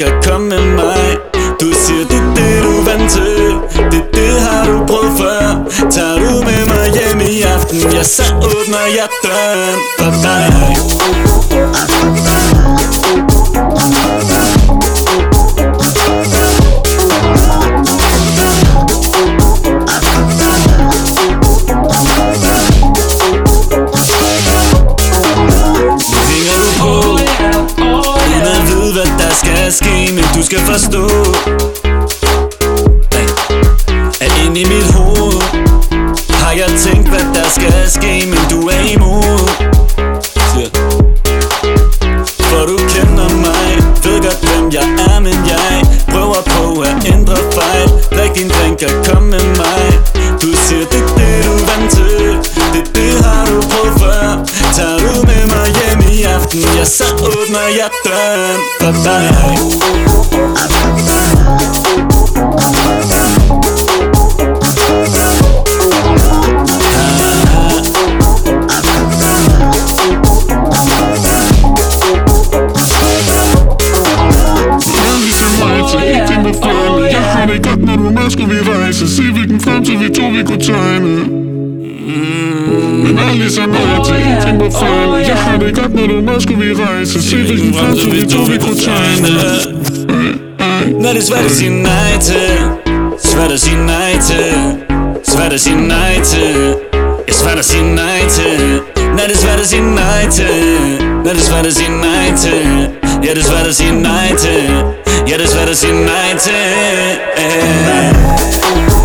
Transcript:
drink og kom med mig. Du siger det er det du er vant til, det har du prøvet før. Tager du med mig hjem i aften, ja så åbner jeg døren for dig. Ske, men du skal forstå, at inde i mit hoved har jeg tænkt, hvad der skal ske, men du er imod. For du kender mig, ved godt hvem jeg er, men jeg prøver på at ændre fejl. Drik din drink og kom med mig. Du siger det er det du er vant til, det har du prøvet før. Tager du med mig hjem i aften, ja så åbner jeg døren for dig. Jeg har det godt, når du med skulle vi rejse. Se hvilken fremtid vi to vi kunne tegne. Men ærlig så nøje til en ting på fejl. Jeg har det godt, når du med skulle vi rejse. Se hvilken fremtid vi to vi kunne tegne. Når det er svært at sige nej til, svært at sige nej til, svært at sige nej til, ja svært at sige nej til. Når det er svært at sige nej til, når det er svært at sige nej til, ja det er svært at sige nej til, ja det er svært at sige nej til.